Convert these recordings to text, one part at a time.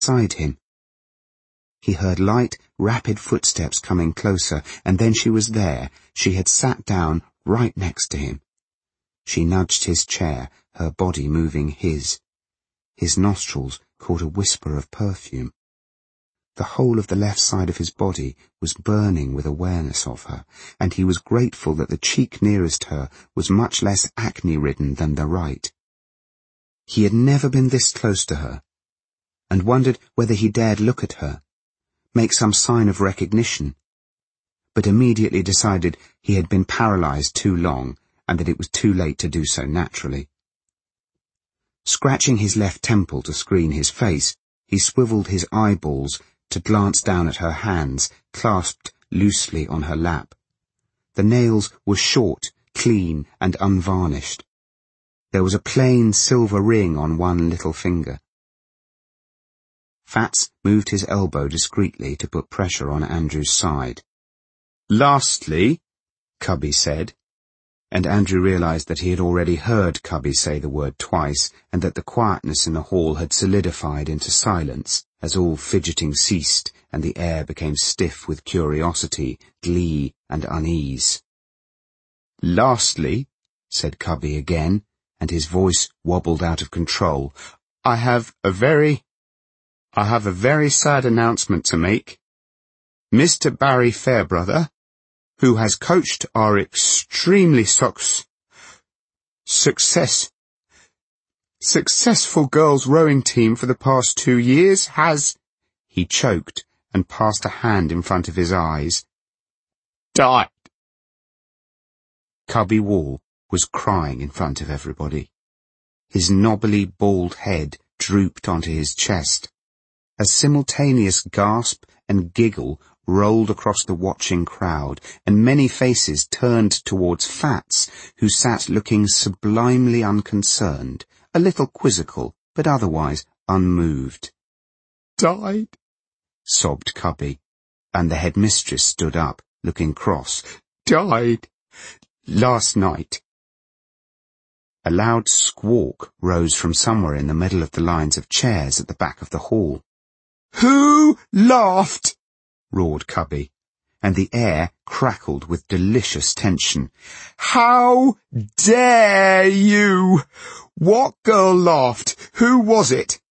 beside him. He heard light, rapid footsteps coming closer, and then she was there. She had sat down right next to him. She nudged his chair, her body moving his. His nostrils caught a whisper of perfume. The whole of the left side of his body was burning with awareness of her, and he was grateful that the cheek nearest her was much less acne-ridden than the right. He had never been this close to her, and wondered whether he dared look at her, make some sign of recognition, but immediately decided he had been paralyzed too long and that it was too late to do so naturally. Scratching his left temple to screen his face, he swiveled his eyeballs to glance down at her hands, clasped loosely on her lap. The nails were short, clean, and unvarnished. There was a plain silver ring on one little finger. Fats moved his elbow discreetly to put pressure on Andrew's side. "Lastly," Cubby said, and Andrew realized that he had already heard Cubby say the word twice, and that the quietness in the hall had solidified into silence as all fidgeting ceased and the air became stiff with curiosity, glee, and unease. "Lastly," said Cubby again, and his voice wobbled out of control, I have a very sad announcement to make. Mr. Barry Fairbrother, who has coached our extremely successful girls rowing team for the past 2 years, has," he choked and passed a hand in front of his eyes, "died." Cubby Wall was crying in front of everybody. His knobbly bald head drooped onto his chest. A simultaneous gasp and giggle rolled across the watching crowd, and many faces turned towards Fats, who sat looking sublimely unconcerned, a little quizzical, but otherwise unmoved. "Died," sobbed Cubby, and the headmistress stood up, looking cross. "Died last night." A loud squawk rose from somewhere in the middle of the lines of chairs at the back of the hall. "Who laughed?" roared Cubby, and the air crackled with delicious tension. "How dare you? What girl laughed? Who was it?"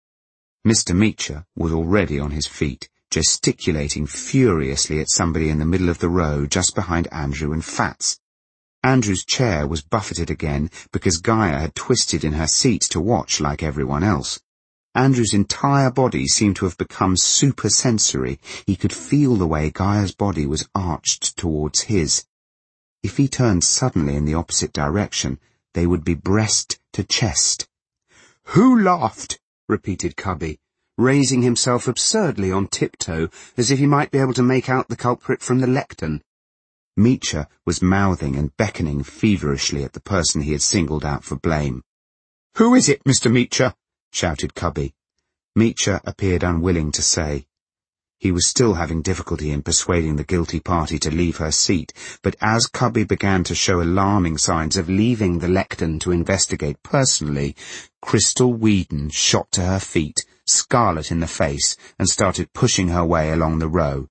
Mr. Meacher was already on his feet, gesticulating furiously at somebody in the middle of the row just behind Andrew and Fats. Andrew's chair was buffeted again because Gaia had twisted in her seat to watch like everyone else. Andrew's entire body seemed to have become supersensory. He could feel the way Gaia's body was arched towards his. If he turned suddenly in the opposite direction, they would be breast to chest. "Who laughed?" repeated Cubby, raising himself absurdly on tiptoe, as if he might be able to make out the culprit from the lectern. Meacher was mouthing and beckoning feverishly at the person he had singled out for blame. "Who is it, Mr. Meacher?" shouted Cubby. Meacher appeared unwilling to say. He was still having difficulty in persuading the guilty party to leave her seat, but as Cubby began to show alarming signs of leaving the lectern to investigate personally, Crystal Whedon shot to her feet, scarlet in the face, and started pushing her way along the row.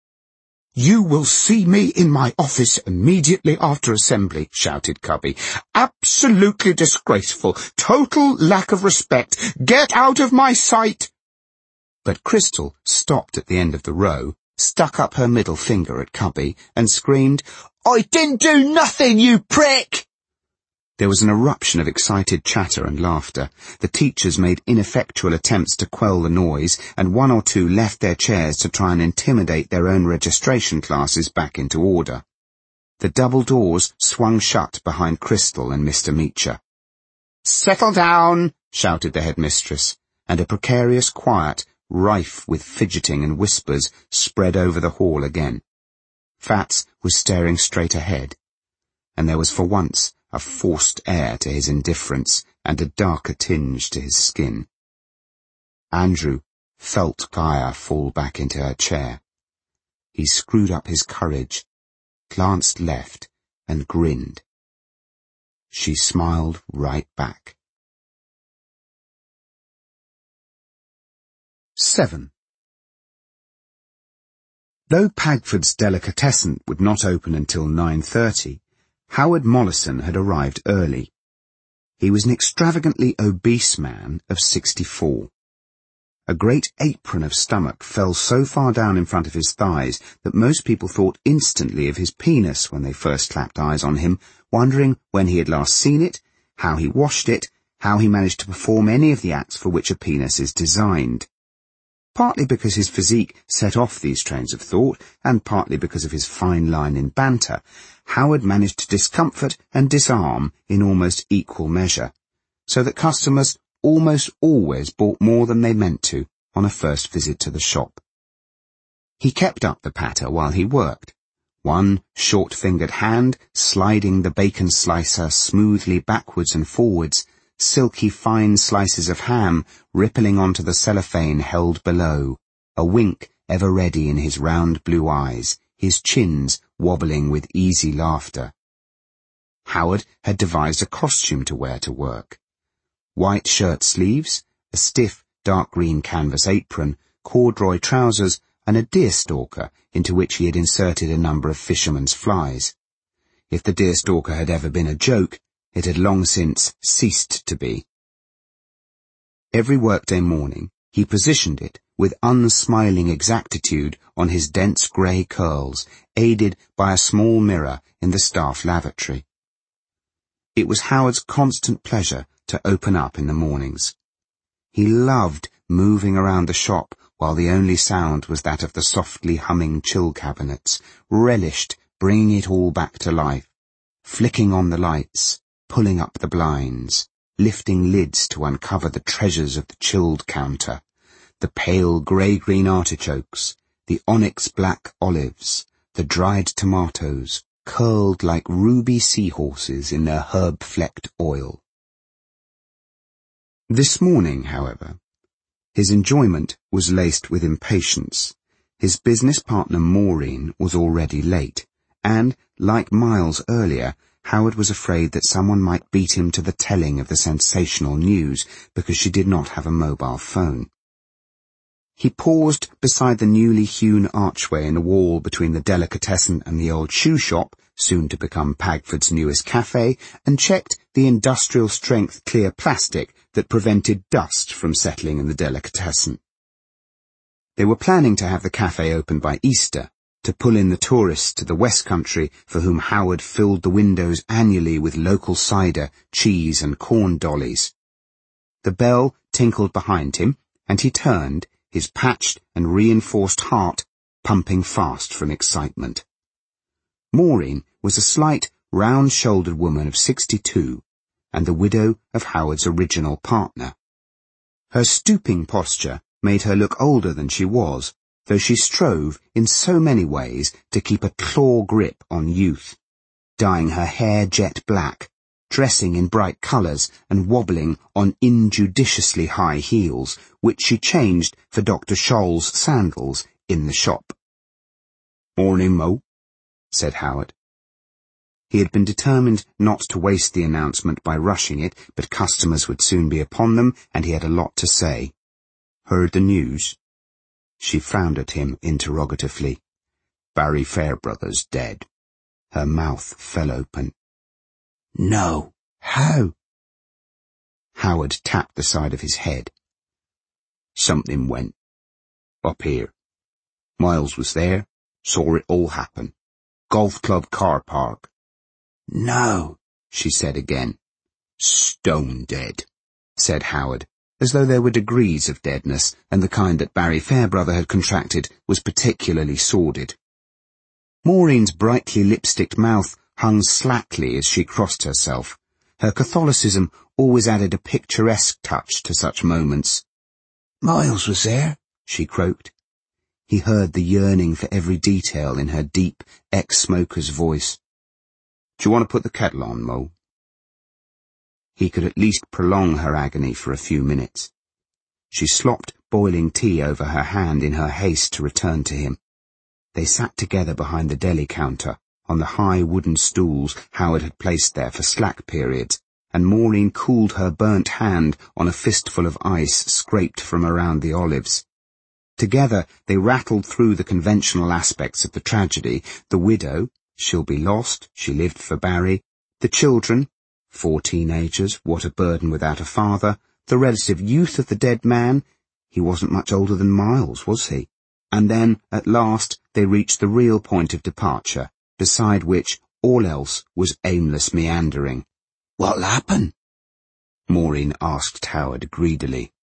"You will see me in my office immediately after assembly," shouted Cubby. "Absolutely disgraceful. Total lack of respect. Get out of my sight." But Crystal stopped at the end of the row, stuck up her middle finger at Cubby, and screamed, "I didn't do nothing, you prick!" There was an eruption of excited chatter and laughter. The teachers made ineffectual attempts to quell the noise, and one or two left their chairs to try and intimidate their own registration classes back into order. The double doors swung shut behind Crystal and Mr. Meacher. "Settle down," shouted the headmistress, and a precarious quiet, rife with fidgeting and whispers, spread over the hall again. Fats was staring straight ahead, and there was for once a forced air to his indifference and a darker tinge to his skin. Andrew felt Gaia fall back into her chair. He screwed up his courage, glanced left, and grinned. She smiled right back. 7. Though Pagford's delicatessen would not open until 9:30, Howard Mollison had arrived early. He was an extravagantly obese man of 64. A great apron of stomach fell so far down in front of his thighs that most people thought instantly of his penis when they first clapped eyes on him, wondering when he had last seen it, how he washed it, how he managed to perform any of the acts for which a penis is designed. Partly because his physique set off these trains of thought, and partly because of his fine line in banter, Howard managed to discomfort and disarm in almost equal measure, so that customers almost always bought more than they meant to on a first visit to the shop. He kept up the patter while he worked, one short-fingered hand sliding the bacon slicer smoothly backwards and forwards, silky fine slices of ham rippling onto the cellophane held below, a wink ever ready in his round blue eyes, his chins wobbling with easy laughter. Howard had devised a costume to wear to work. White shirt sleeves, a stiff dark green canvas apron, corduroy trousers, and a deerstalker into which he had inserted a number of fisherman's flies. If the deerstalker had ever been a joke, it had long since ceased to be. Every workday morning he positioned it with unsmiling exactitude on his dense grey curls, aided by a small mirror in the staff lavatory. It was Howard's constant pleasure to open up in the mornings. He loved moving around the shop while the only sound was that of the softly humming chill cabinets, relished bringing it all back to life, flicking on the lights, pulling up the blinds, lifting lids to uncover the treasures of the chilled counter, the pale grey-green artichokes, the onyx-black olives, the dried tomatoes, curled like ruby seahorses in their herb-flecked oil. This morning, however, his enjoyment was laced with impatience. His business partner Maureen was already late, and, like Miles earlier, Howard was afraid that someone might beat him to the telling of the sensational news because she did not have a mobile phone. He paused beside the newly hewn archway in the wall between the delicatessen and the old shoe shop, soon to become Pagford's newest cafe, and checked the industrial-strength clear plastic that prevented dust from settling in the delicatessen. They were planning to have the cafe open by Easter, to pull in the tourists to the West Country for whom Howard filled the windows annually with local cider, cheese and corn dollies. The bell tinkled behind him, and he turned, his patched and reinforced heart pumping fast from excitement. Maureen was a slight, round-shouldered woman of 62, and the widow of Howard's original partner. Her stooping posture made her look older than she was, though she strove in so many ways to keep a claw grip on youth, dyeing her hair jet black, dressing in bright colours and wobbling on injudiciously high heels, which she changed for Dr. Scholl's sandals in the shop. "Morning, Mo," said Howard. He had been determined not to waste the announcement by rushing it, but customers would soon be upon them, and he had a lot to say. "Heard the news?" She frowned at him interrogatively. "Barry Fairbrother's dead." Her mouth fell open. "No. How?" Howard tapped the side of his head. "Something went. Up here. Miles was there, saw it all happen. Golf club car park." "No," she said again. "Stone dead," said Howard, as though there were degrees of deadness, and the kind that Barry Fairbrother had contracted was particularly sordid. Maureen's brightly lipsticked mouth hung slackly as she crossed herself. Her Catholicism always added a picturesque touch to such moments. "Miles was there," she croaked. He heard the yearning for every detail in her deep, ex-smoker's voice. "Do you want to put the kettle on, Mo?" He could at least prolong her agony for a few minutes. She slopped boiling tea over her hand in her haste to return to him. They sat together behind the deli counter, on the high wooden stools Howard had placed there for slack periods, and Maureen cooled her burnt hand on a fistful of ice scraped from around the olives. Together they rattled through the conventional aspects of the tragedy. The widow, she'll be lost, she lived for Barry. The children, 4 teenagers, what a burden without a father. The relative youth of the dead man, he wasn't much older than Miles, was he? And then, at last, they reached the real point of departure, beside which all else was aimless meandering. "What'll happen?" Maureen asked Howard greedily.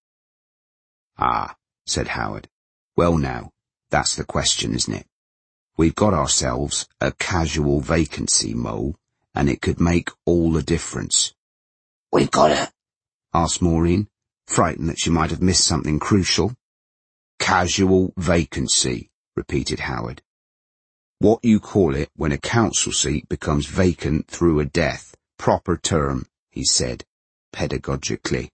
"Ah," said Howard. "Well now, that's the question, isn't it? We've got ourselves a casual vacancy, Mo, and it could make all the difference." "We've got it?" asked Maureen, frightened that she might have missed something crucial. "Casual vacancy," repeated Howard. "What you call it when a council seat becomes vacant through a death. Proper term," he said, pedagogically.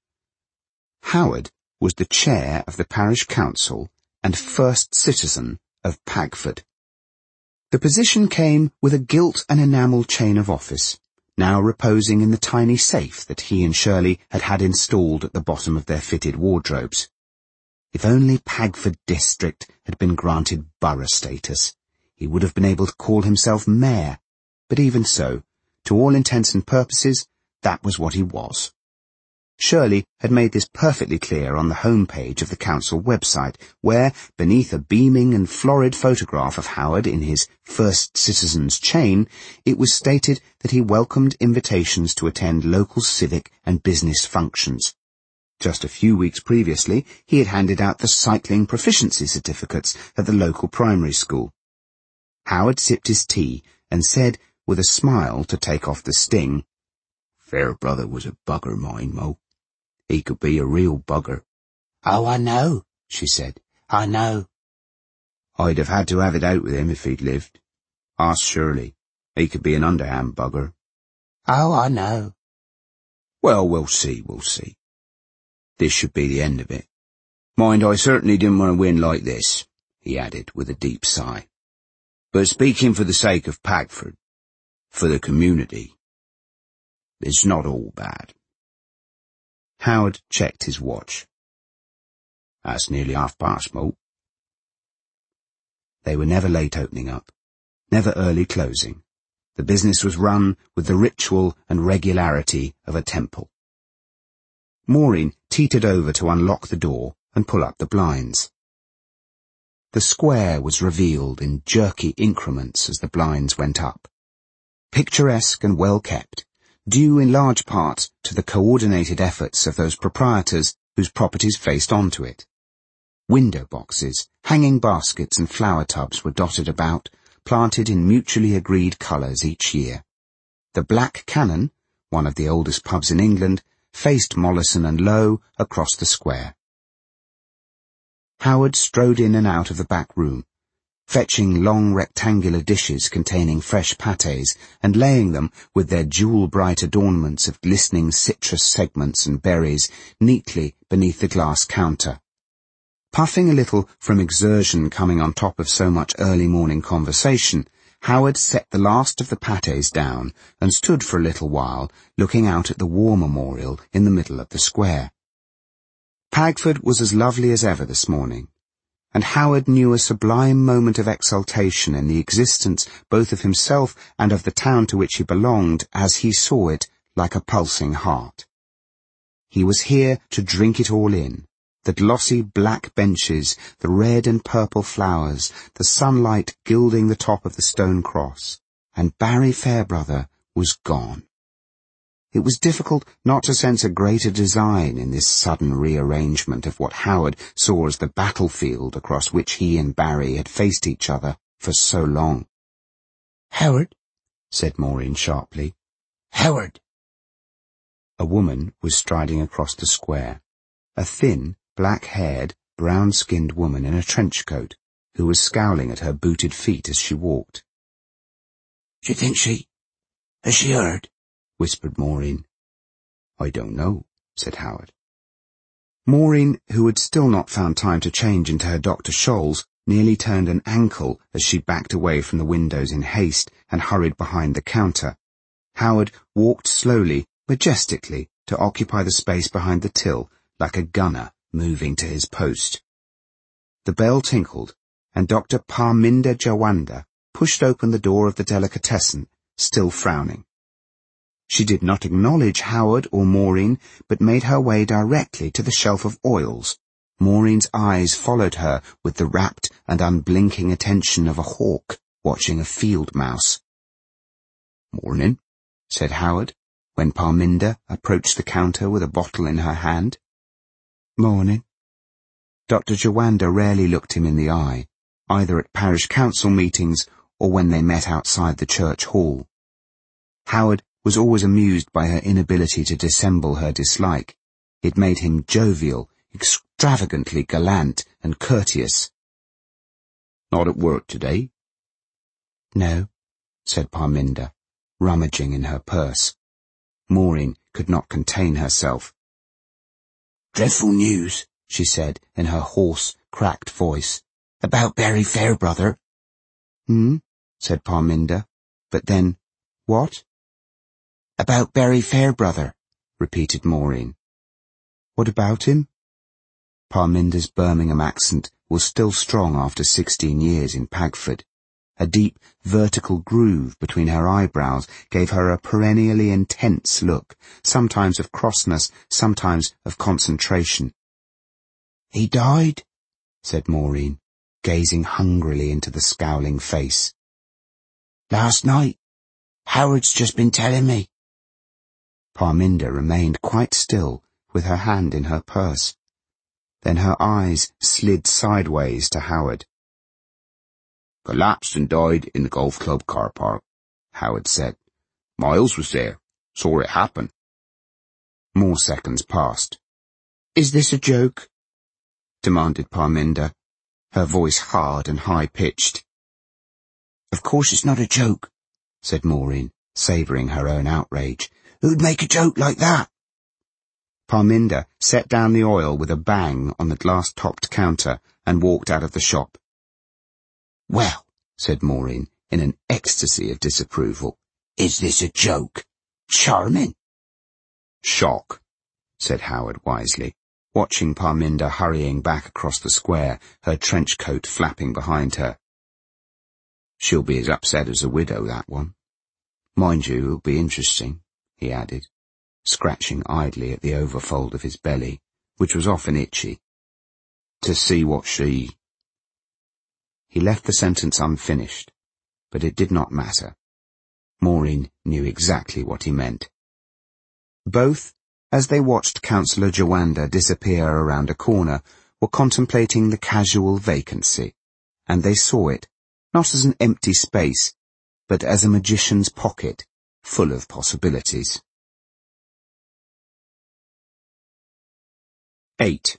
Howard was the chair of the parish council and first citizen of Pagford. The position came with a gilt and enamelled chain of office, now reposing in the tiny safe that he and Shirley had had installed at the bottom of their fitted wardrobes. If only Pagford District had been granted borough status, he would have been able to call himself mayor, but even so, to all intents and purposes, that was what he was. Shirley had made this perfectly clear on the home page of the council website, where, beneath a beaming and florid photograph of Howard in his first citizen's chain, it was stated that he welcomed invitations to attend local civic and business functions. Just a few weeks previously, he had handed out the cycling proficiency certificates at the local primary school. Howard sipped his tea and said, with a smile to take off the sting, "Fairbrother was a bugger, mine, Mo. He could be a real bugger." "Oh, I know," she said. "I know." "I'd have had to have it out with him if he'd lived. Ask Shirley. He could be an underhand bugger." "Oh, I know." "Well, we'll see. This should be the end of it. Mind, I certainly didn't want to win like this," he added with a deep sigh. "But speaking for the sake of Pagford, for the community, it's not all bad." Howard checked his watch. "That's nearly 1:30, Mo." They were never late opening up, never early closing. The business was run with the ritual and regularity of a temple. Maureen teetered over to unlock the door and pull up the blinds. The square was revealed in jerky increments as the blinds went up. Picturesque and well kept, due in large part to the coordinated efforts of those proprietors whose properties faced onto it. Window boxes, hanging baskets and flower tubs were dotted about, planted in mutually agreed colours each year. The Black Cannon, one of the oldest pubs in England, faced Mollison and Low across the square. Howard strode in and out of the back room, fetching long rectangular dishes containing fresh pâtés and laying them, with their jewel-bright adornments of glistening citrus segments and berries, neatly beneath the glass counter. Puffing a little from exertion coming on top of so much early morning conversation, Howard set the last of the pâtés down and stood for a little while looking out at the war memorial in the middle of the square. Pagford was as lovely as ever this morning, and Howard knew a sublime moment of exultation in the existence both of himself and of the town to which he belonged as he saw it like a pulsing heart. He was here to drink it all in. The glossy black benches, the red and purple flowers, the sunlight gilding the top of the stone cross, and Barry Fairbrother was gone. It was difficult not to sense a greater design in this sudden rearrangement of what Howard saw as the battlefield across which he and Barry had faced each other for so long. "Howard," said Maureen sharply. "Howard." A woman was striding across the square, a thin, black-haired, brown-skinned woman in a trench coat, who was scowling at her booted feet as she walked. "Do you think has she heard?" whispered Maureen. "I don't know," said Howard. Maureen, who had still not found time to change into her Dr. Scholl's, nearly turned an ankle as she backed away from the windows in haste and hurried behind the counter. Howard walked slowly, majestically, to occupy the space behind the till, like a gunner moving to his post. The bell tinkled, and Dr. Parminder Jawanda pushed open the door of the delicatessen, still frowning. She did not acknowledge Howard or Maureen, but made her way directly to the shelf of oils. Maureen's eyes followed her with the rapt and unblinking attention of a hawk watching a field mouse. "Morning," said Howard, when Parminder approached the counter with a bottle in her hand. "Morning." Dr. Jawanda rarely looked him in the eye, either at parish council meetings or when they met outside the church hall. Howard was always amused by her inability to dissemble her dislike. It made him jovial, extravagantly gallant and courteous. "Not at work today?" "No," said Parminder, rummaging in her purse. Maureen could not contain herself. "Dreadful news," she said in her hoarse, cracked voice. "About Barry Fairbrother." "Hmm?" said Parminder. But then, "What?" "About Barry Fairbrother," repeated Maureen. "What about him?" Parminder's Birmingham accent was still strong after 16 years in Pagford. A deep, vertical groove between her eyebrows gave her a perennially intense look, sometimes of crossness, sometimes of concentration. "He died?" said Maureen, gazing hungrily into the scowling face. "Last night. Howard's just been telling me." Parminder remained quite still, with her hand in her purse. Then her eyes slid sideways to Howard. "Collapsed and died in the golf club car park," Howard said. "Miles was there. Saw it happen." More seconds passed. "Is this a joke?" demanded Parminder, her voice hard and high-pitched. "Of course it's not a joke," said Maureen, savouring her own outrage. "Who'd make a joke like that?" Parminder set down the oil with a bang on the glass-topped counter and walked out of the shop. "Well," said Maureen, in an ecstasy of disapproval, "is this a joke? Charming." "Shock," said Howard wisely, watching Parminder hurrying back across the square, her trench coat flapping behind her. "She'll be as upset as a widow, that one. Mind you, it'll be interesting," he added, scratching idly at the overfold of his belly, which was often itchy, "to see what she—" He left the sentence unfinished, but it did not matter. Maureen knew exactly what he meant. Both, as they watched Councillor Jawanda disappear around a corner, were contemplating the casual vacancy, and they saw it, not as an empty space, but as a magician's pocket, full of possibilities. 8.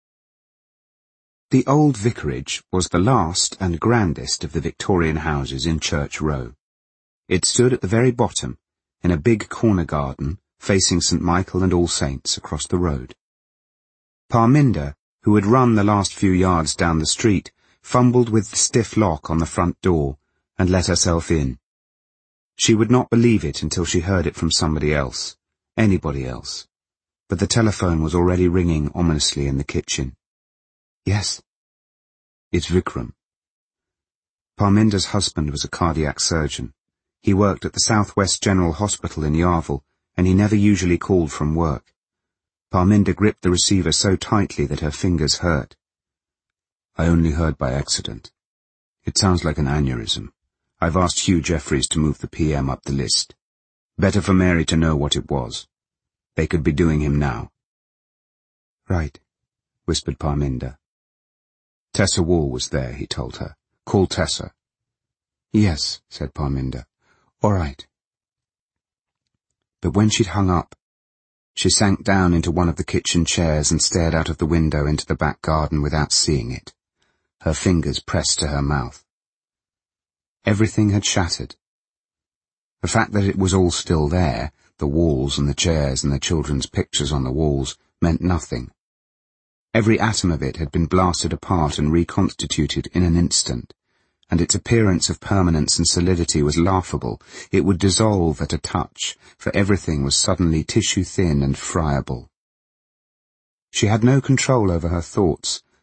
The old vicarage was the last and grandest of the Victorian houses in Church Row. It stood at the very bottom, in a big corner garden, facing St. Michael and All Saints across the road. Parminder, who had run the last few yards down the street, fumbled with the stiff lock on the front door and let herself in. She would not believe it until she heard it from somebody else, anybody else, but the telephone was already ringing ominously in the kitchen. "Yes." "It's Vikram." Parminder's husband was a cardiac surgeon. He worked at the South West General Hospital in Yarville, and he never usually called from work. Parminder gripped the receiver so tightly that her fingers hurt. "I only heard by accident. It sounds like an aneurysm. I've asked Hugh Jeffries to move the PM up the list. Better for Mary to know what it was. They could be doing him now." "Right," whispered Parminder. Tessa Wall was there, he told her. "Call Tessa." "Yes," said Parminder. "All right." But when she'd hung up, she sank down into one of the kitchen chairs and stared out of the window into the back garden without seeing it, her fingers pressed to her mouth. Everything had shattered. The fact that it was all still there, the walls and the chairs and the children's pictures on the walls, meant nothing. Every atom of it had been blasted apart and reconstituted in an instant, and its appearance of permanence and solidity was laughable. It would dissolve at a touch, for everything was suddenly tissue-thin and friable. She had no control over her thoughts,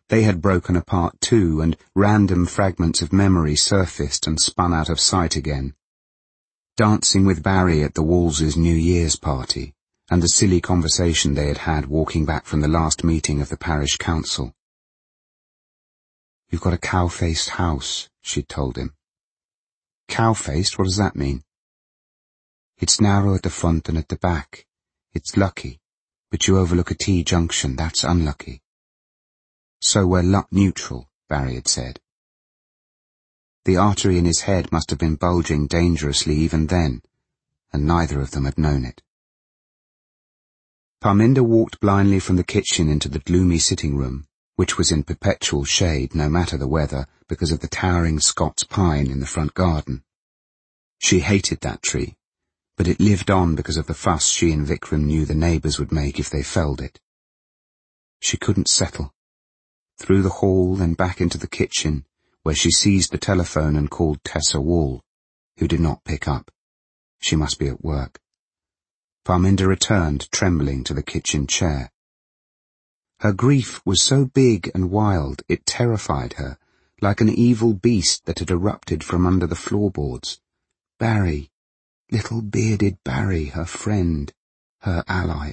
They had broken apart too, and random fragments of memory surfaced and spun out of sight again. Dancing with Barry at the Walls' New Year's party, and the silly conversation they had had walking back from the last meeting of the parish council. "You've got a cow-faced house," she'd told him. "Cow-faced? What does that mean?" "It's narrow at the front and at the back. It's lucky, but you overlook a T-junction, that's unlucky." "So we're luck neutral," Barry had said. The artery in his head must have been bulging dangerously even then, and neither of them had known it. Parminder walked blindly from the kitchen into the gloomy sitting room, which was in perpetual shade no matter the weather because of the towering Scots pine in the front garden. She hated that tree, but it lived on because of the fuss she and Vikram knew the neighbours would make if they felled it. She couldn't settle. Through the hall and back into the kitchen, where she seized the telephone and called Tessa Wall, who did not pick up. She must be at work. Parminder returned, trembling, to the kitchen chair. Her grief was so big and wild it terrified her, like an evil beast that had erupted from under the floorboards. Barry, little bearded Barry, her friend, her ally.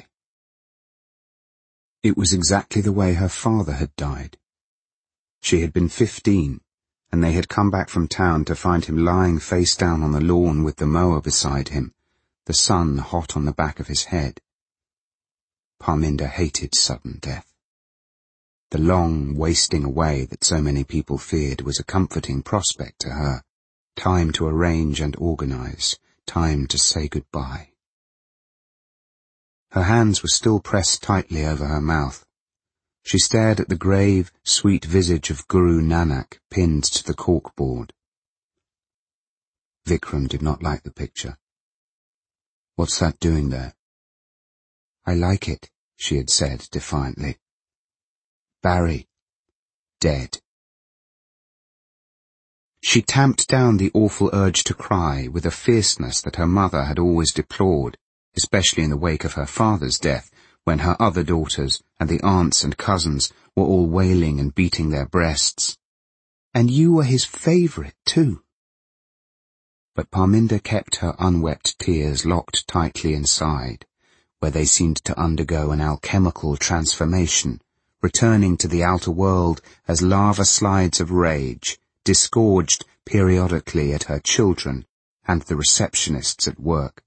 It was exactly the way her father had died. She had been 15, and they had come back from town to find him lying face down on the lawn with the mower beside him, the sun hot on the back of his head. Parminder hated sudden death. The long wasting away that so many people feared was a comforting prospect to her. Time to arrange and organize, time to say goodbye. Her hands were still pressed tightly over her mouth. She stared at the grave, sweet visage of Guru Nanak pinned to the corkboard. Vikram did not like the picture. "What's that doing there?" "I like it," she had said defiantly. Barry, dead. She tamped down the awful urge to cry with a fierceness that her mother had always deplored, especially in the wake of her father's death, when her other daughters and the aunts and cousins were all wailing and beating their breasts. "And you were his favourite, too." But Parminder kept her unwept tears locked tightly inside, where they seemed to undergo an alchemical transformation, returning to the outer world as lava slides of rage, disgorged periodically at her children and the receptionists at work.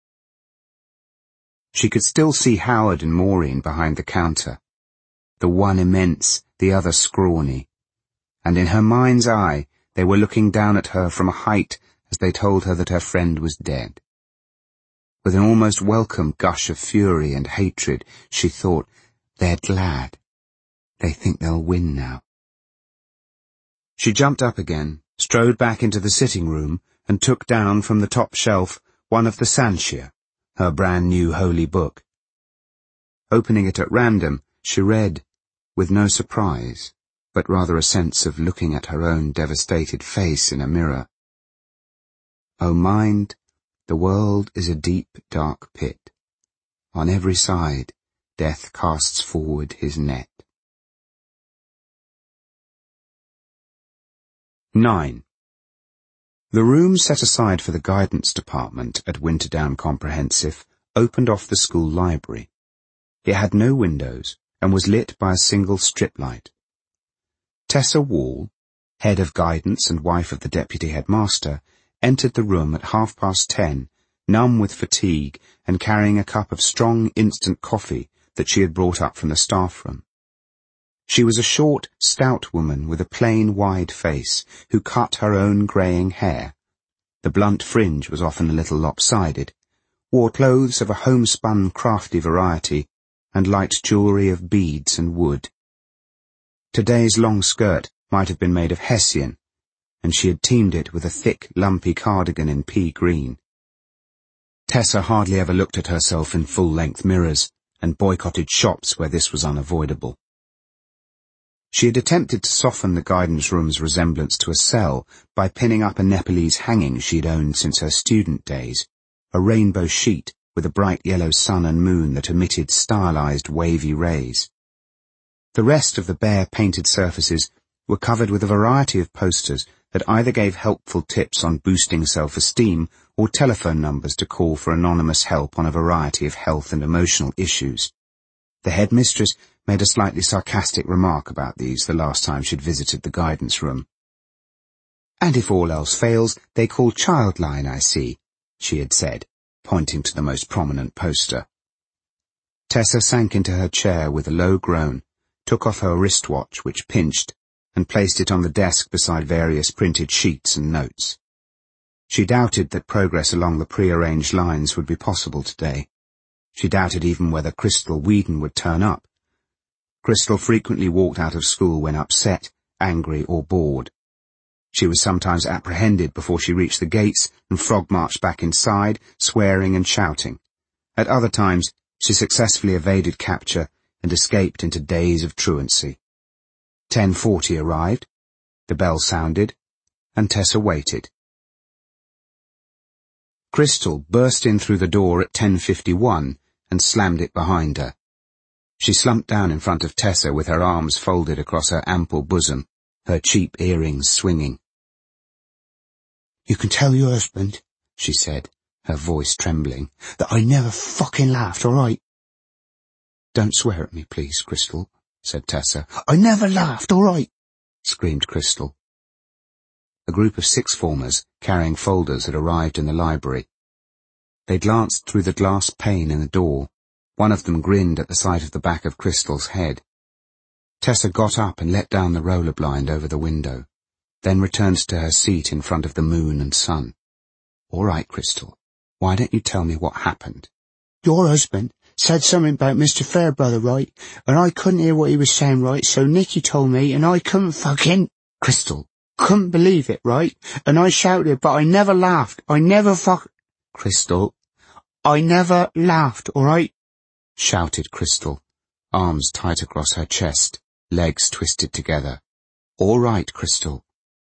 She could still see Howard and Maureen behind the counter, the one immense, the other scrawny, and in her mind's eye they were looking down at her from a height as they told her that her friend was dead. With an almost welcome gush of fury and hatred, she thought, "They're glad. They think they'll win now." She jumped up again, strode back into the sitting room, and took down from the top shelf one of the Sanshya, her brand-new holy book. Opening it at random, she read, with no surprise, but rather a sense of looking at her own devastated face in a mirror. "O mind, the world is a deep, dark pit. On every side, death casts forward his net." 9. The room set aside for the guidance department at Winterdown Comprehensive opened off the school library. It had no windows and was lit by a single strip light. Tessa Wall, head of guidance and wife of the deputy headmaster, entered the room at 10:30, numb with fatigue and carrying a cup of strong instant coffee that she had brought up from the staff room. She was a short, stout woman with a plain, wide face, who cut her own greying hair. The blunt fringe was often a little lopsided, wore clothes of a homespun, crafty variety, and light jewellery of beads and wood. Today's long skirt might have been made of hessian, and she had teamed it with a thick, lumpy cardigan in pea green. Tessa hardly ever looked at herself in full-length mirrors, and boycotted shops where this was unavoidable. She had attempted to soften the guidance room's resemblance to a cell by pinning up a Nepalese hanging she'd owned since her student days, a rainbow sheet with a bright yellow sun and moon that emitted stylized wavy rays. The rest of the bare painted surfaces were covered with a variety of posters that either gave helpful tips on boosting self-esteem or telephone numbers to call for anonymous help on a variety of health and emotional issues. The headmistress made a slightly sarcastic remark about these the last time she'd visited the guidance room. "And if all else fails, they call Childline, I see," she had said, pointing to the most prominent poster. Tessa sank into her chair with a low groan, took off her wristwatch, which pinched, and placed it on the desk beside various printed sheets and notes. She doubted that progress along the prearranged lines would be possible today. She doubted even whether Crystal Whedon would turn up. Crystal frequently walked out of school when upset, angry, or bored. She was sometimes apprehended before she reached the gates and frog-marched back inside, swearing and shouting. At other times, she successfully evaded capture and escaped into days of truancy. 10:40 arrived, the bell sounded, and Tessa waited. Crystal burst in through the door at 10:51 and slammed it behind her. She slumped down in front of Tessa with her arms folded across her ample bosom, her cheap earrings swinging. "You can tell your husband," she said, her voice trembling, "that I never fucking laughed, all right?" "Don't swear at me, please, Crystal," said Tessa. "I never laughed, all right?" screamed Crystal. A group of sixth formers, carrying folders, had arrived in the library. They glanced through the glass pane in the door. One of them grinned at the sight of the back of Crystal's head. Tessa got up and let down the roller blind over the window, then returned to her seat in front of the moon and sun. "All right, Crystal, why don't you tell me what happened?" "Your husband said something about Mr. Fairbrother, right? And I couldn't hear what he was saying, right? So Nicky told me, and I couldn't fucking... Crystal, couldn't believe it, right? And I shouted, but I never laughed. I never Crystal, I never laughed, all right?" shouted Crystal, arms tight across her chest, legs twisted together. "All right, Crystal."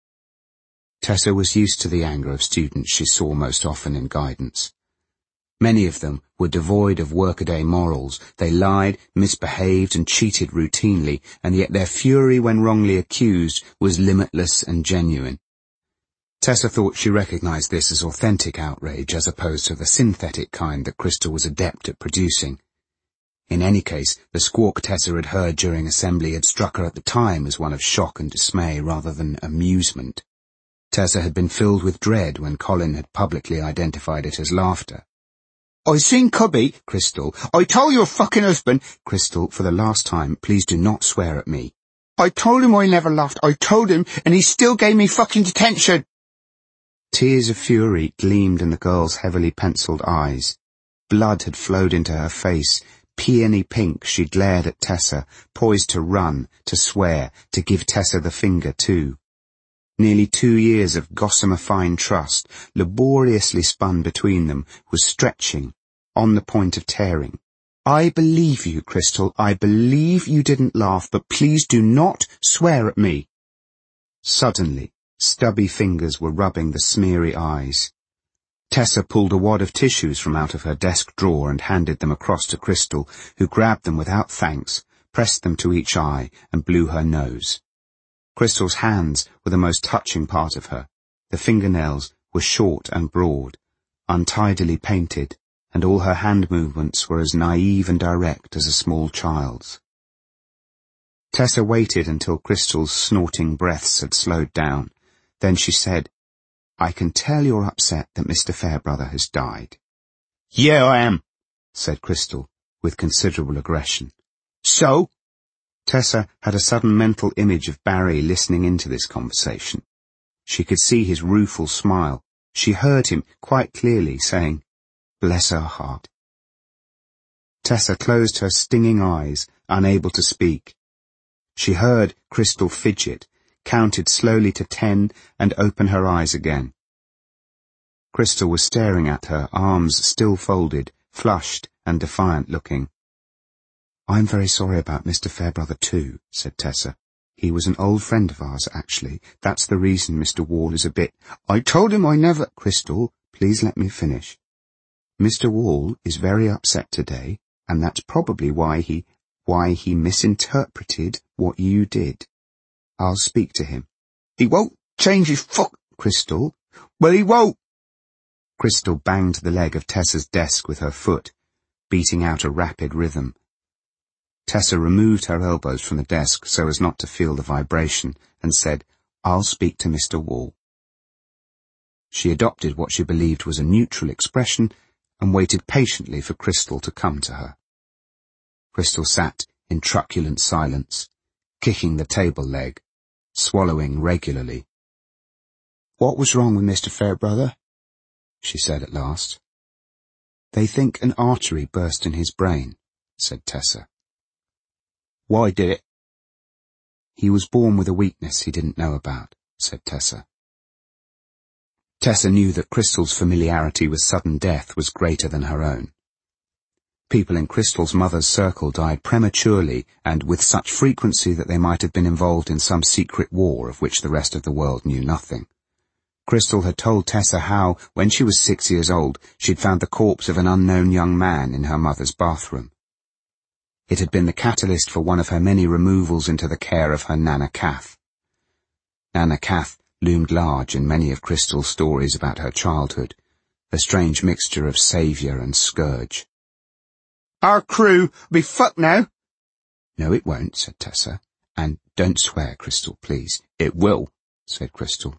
Tessa was used to the anger of students she saw most often in guidance. Many of them were devoid of workaday morals. They lied, misbehaved, and cheated routinely, and yet their fury when wrongly accused was limitless and genuine. Tessa thought she recognized this as authentic outrage as opposed to the synthetic kind that Crystal was adept at producing. In any case, the squawk Tessa had heard during assembly had struck her at the time as one of shock and dismay rather than amusement. Tessa had been filled with dread when Colin had publicly identified it as laughter. "I seen Cubby, Crystal. I told your fucking husband..." "Crystal, for the last time, please do not swear at me." "I told him I never laughed. I told him, and he still gave me fucking detention." Tears of fury gleamed in the girl's heavily penciled eyes. Blood had flowed into her face. Peony pink, she glared at Tessa, poised to run, to swear, to give Tessa the finger too. Nearly 2 years of gossamer fine trust, laboriously spun between them, was stretching, on the point of tearing. "I believe you, Crystal. I believe you didn't laugh, but please do not swear at me." Suddenly, stubby fingers were rubbing the smeary eyes. Tessa pulled a wad of tissues from out of her desk drawer and handed them across to Crystal, who grabbed them without thanks, pressed them to each eye, and blew her nose. Crystal's hands were the most touching part of her. The fingernails were short and broad, untidily painted, and all her hand movements were as naive and direct as a small child's. Tessa waited until Crystal's snorting breaths had slowed down. Then she said, "I can tell you're upset that Mr. Fairbrother has died." "Yeah, I am," said Crystal, with considerable aggression. "So?" Tessa had a sudden mental image of Barry listening into this conversation. She could see his rueful smile. She heard him quite clearly saying, "Bless her heart." Tessa closed her stinging eyes, unable to speak. She heard Crystal fidget, counted slowly to 10, and open her eyes again. Crystal was staring at her, arms still folded, flushed and defiant looking. "I'm very sorry about Mr. Fairbrother too," said Tessa. "He was an old friend of ours, actually. That's the reason Mr. Wall is a bit—" "I told him I never—" "Crystal, please let me finish. Mr. Wall is very upset today, and that's probably why he—" why he misinterpreted what you did. I'll speak to him. He won't change his Crystal. Well, he won't. Crystal banged the leg of Tessa's desk with her foot, beating out a rapid rhythm. Tessa removed her elbows from the desk so as not to feel the vibration and said, I'll speak to Mr. Wall. She adopted what she believed was a neutral expression and waited patiently for Crystal to come to her. Crystal sat in truculent silence, kicking the table leg, swallowing regularly. What was wrong with Mr. Fairbrother? She said at last. They think an artery burst in his brain, said Tessa. Why did it? He was born with a weakness he didn't know about, said Tessa. Tessa knew that Crystal's familiarity with sudden death was greater than her own. People in Crystal's mother's circle died prematurely and with such frequency that they might have been involved in some secret war of which the rest of the world knew nothing. Crystal had told Tessa how, when she was 6 years old, she'd found the corpse of an unknown young man in her mother's bathroom. It had been the catalyst for one of her many removals into the care of her Nana Kath. Nana Kath loomed large in many of Crystal's stories about her childhood, a strange mixture of saviour and scourge. Our crew'll be fucked now. No, it won't, said Tessa. And don't swear, Crystal, please. It will, said Crystal.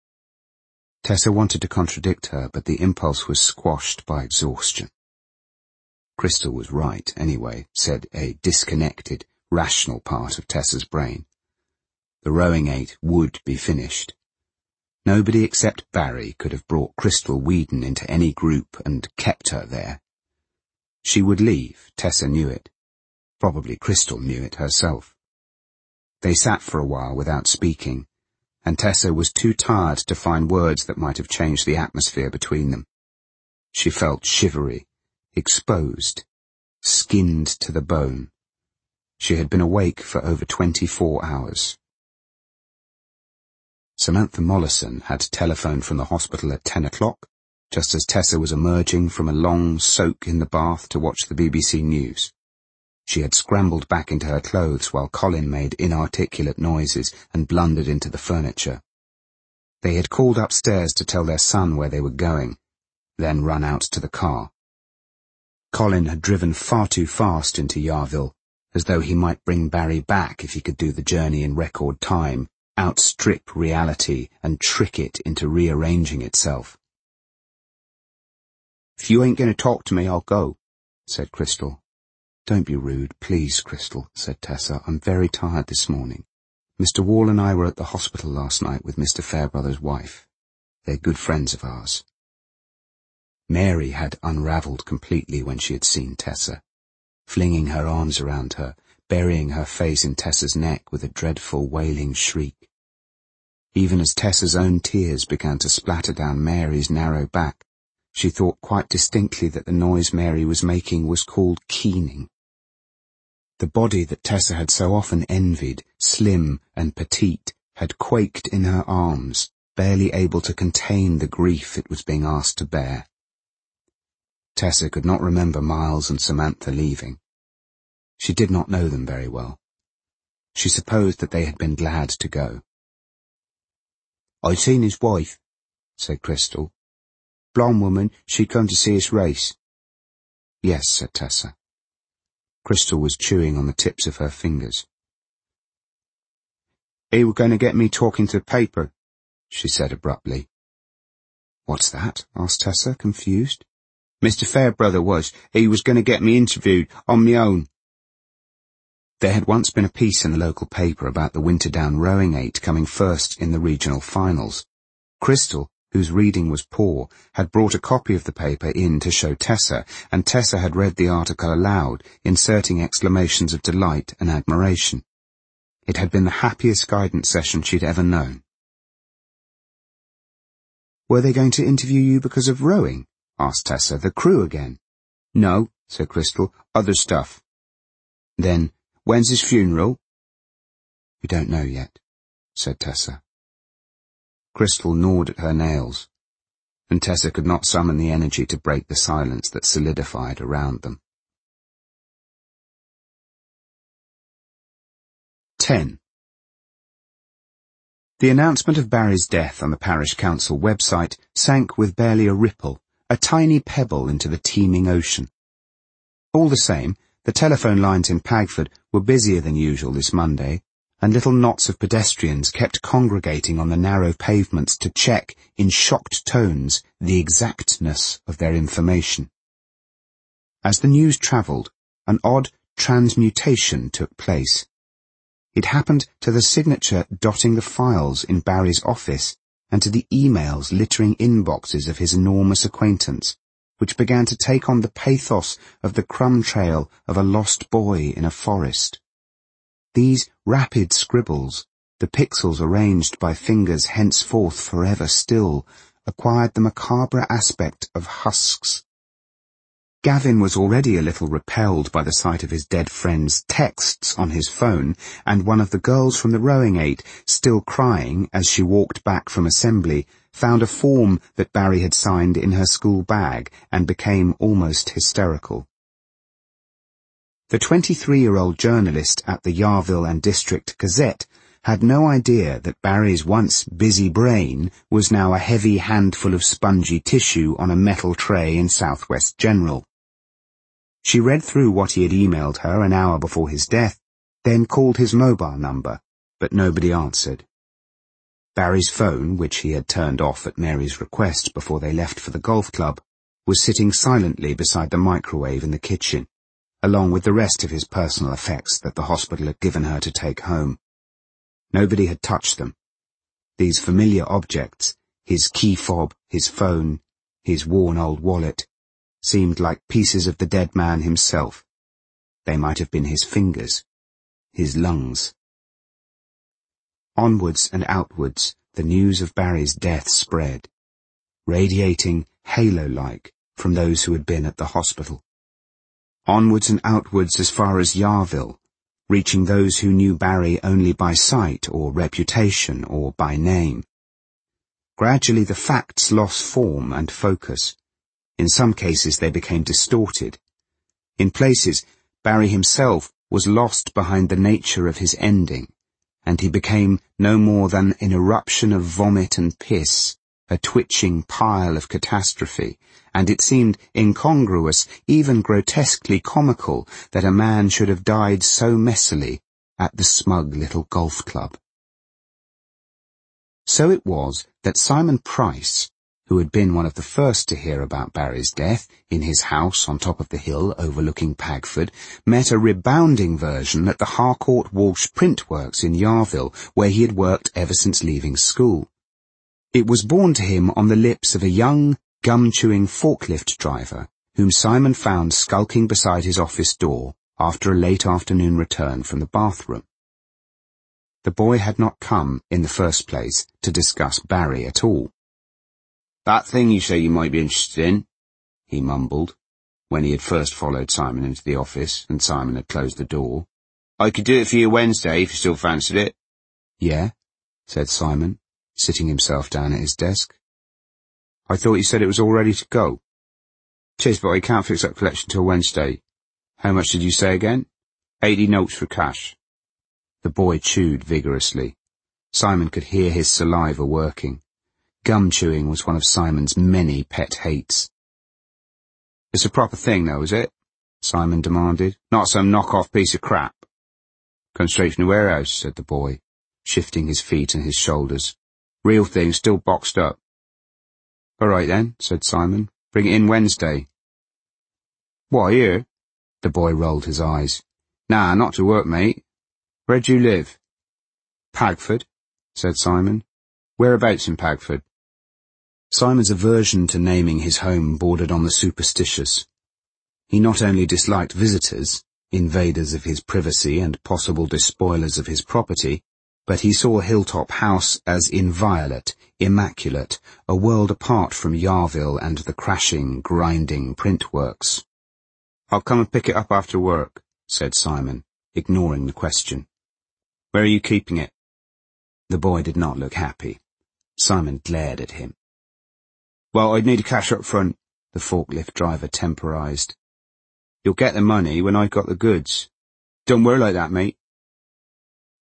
Tessa wanted to contradict her, but the impulse was squashed by exhaustion. Crystal was right, anyway, said a disconnected, rational part of Tessa's brain. The rowing 8 would be finished. Nobody except Barry could have brought Crystal Whedon into any group and kept her there. She would leave, Tessa knew it. Probably Crystal knew it herself. They sat for a while without speaking, and Tessa was too tired to find words that might have changed the atmosphere between them. She felt shivery, exposed, skinned to the bone. She had been awake for over 24 hours. Samantha Mollison had telephoned from the hospital at 10 o'clock, just as Tessa was emerging from a long soak in the bath to watch the BBC News. She had scrambled back into her clothes while Colin made inarticulate noises and blundered into the furniture. They had called upstairs to tell their son where they were going, then run out to the car. Colin had driven far too fast into Yarville, as though he might bring Barry back if he could do the journey in record time, outstrip reality and trick it into rearranging itself. If you ain't going to talk to me, I'll go, said Crystal. Don't be rude, please, Crystal, said Tessa. I'm very tired this morning. Mr. Wall and I were at the hospital last night with Mr. Fairbrother's wife. They're good friends of ours. Mary had unravelled completely when she had seen Tessa, flinging her arms around her, burying her face in Tessa's neck with a dreadful wailing shriek. Even as Tessa's own tears began to splatter down Mary's narrow back, she thought quite distinctly that the noise Mary was making was called keening. The body that Tessa had so often envied, slim and petite, had quaked in her arms, barely able to contain the grief it was being asked to bear. Tessa could not remember Miles and Samantha leaving. She did not know them very well. She supposed that they had been glad to go. I seen his wife, said Crystal. Blonde woman, she come to see us race. Yes, said Tessa. Crystal was chewing on the tips of her fingers. He were going to get me talking to the paper, she said abruptly. What's that? Asked Tessa, confused. Mr. Fairbrother was. He was going to get me interviewed on me own. There had once been a piece in the local paper about the Winterdown rowing 8 coming first in the regional finals. Crystal, whose reading was poor, had brought a copy of the paper in to show Tessa, and Tessa had read the article aloud, inserting exclamations of delight and admiration. It had been the happiest guidance session she'd ever known. Were they going to interview you because of rowing? Asked Tessa. The crew again. No, said Crystal. Other stuff. Then, when's his funeral? We don't know yet, said Tessa. Crystal gnawed at her nails, and Tessa could not summon the energy to break the silence that solidified around them. 10. The announcement of Barry's death on the parish council website sank with barely a ripple, a tiny pebble into the teeming ocean. All the same, the telephone lines in Pagford were busier than usual this Monday, and little knots of pedestrians kept congregating on the narrow pavements to check, in shocked tones, the exactness of their information. As the news travelled, an odd transmutation took place. It happened to the signature dotting the files in Barry's office and to the emails littering inboxes of his enormous acquaintance, which began to take on the pathos of the crumb trail of a lost boy in a forest. These rapid scribbles, the pixels arranged by fingers henceforth forever still, acquired the macabre aspect of husks. Gavin was already a little repelled by the sight of his dead friend's texts on his phone, and one of the girls from the rowing eight, still crying as she walked back from assembly, found a form that Barry had signed in her school bag and became almost hysterical. The 23-year-old journalist at the Yarville and District Gazette had no idea that Barry's once busy brain was now a heavy handful of spongy tissue on a metal tray in Southwest General. She read through what he had emailed her an hour before his death, then called his mobile number, but nobody answered. Barry's phone, which he had turned off at Mary's request before they left for the golf club, was sitting silently beside the microwave in the kitchen, along with the rest of his personal effects that the hospital had given her to take home. Nobody had touched them. These familiar objects, his key fob, his phone, his worn old wallet, seemed like pieces of the dead man himself. They might have been his fingers, his lungs. Onwards and outwards, the news of Barry's death spread, radiating halo-like from those who had been at the hospital. Onwards and outwards as far as Yarville, reaching those who knew Barry only by sight or reputation or by name. Gradually the facts lost form and focus. In some cases they became distorted. In places, Barry himself was lost behind the nature of his ending, and he became no more than an eruption of vomit and piss, a twitching pile of catastrophe, and it seemed incongruous, even grotesquely comical, that a man should have died so messily at the smug little golf club. So it was that Simon Price, who had been one of the first to hear about Barry's death in his house on top of the hill overlooking Pagford, met a rebounding version at the Harcourt Walsh Printworks in Yarville, where he had worked ever since leaving school. It was borne to him on the lips of a young, gum-chewing forklift driver, whom Simon found skulking beside his office door after a late afternoon return from the bathroom. The boy had not come, in the first place, to discuss Barry at all. "That thing you say you might be interested in," he mumbled, when he had first followed Simon into the office and Simon had closed the door. "I could do it for you Wednesday if you still fancied it." "Yeah," said Simon, sitting himself down at his desk. "I thought you said it was all ready to go." "'Tis, but I can't fix up collection till Wednesday. How much did you say again?" 80 notes for cash." The boy chewed vigorously. Simon could hear his saliva working. Gum chewing was one of Simon's many pet hates. "It's a proper thing, though, is it?" Simon demanded. "Not some knock-off piece of crap." "Come straight from the warehouse," said the boy, shifting his feet and his shoulders. "Real thing, still boxed up." "All right then," said Simon. "Bring it in Wednesday." "What, here?" The boy rolled his eyes. "Nah, not to work, mate. Where do you live?" "Pagford," said Simon. "Whereabouts in Pagford?" Simon's aversion to naming his home bordered on the superstitious. He not only disliked visitors, invaders of his privacy and possible despoilers of his property, but he saw Hilltop House as inviolate, immaculate, a world apart from Yarville and the crashing, grinding printworks. "I'll come and pick it up after work," said Simon, ignoring the question. "Where are you keeping it?" The boy did not look happy. Simon glared at him. "Well, I'd need cash up front," the forklift driver temporized. "You'll get the money when I've got the goods. Don't worry like that, mate."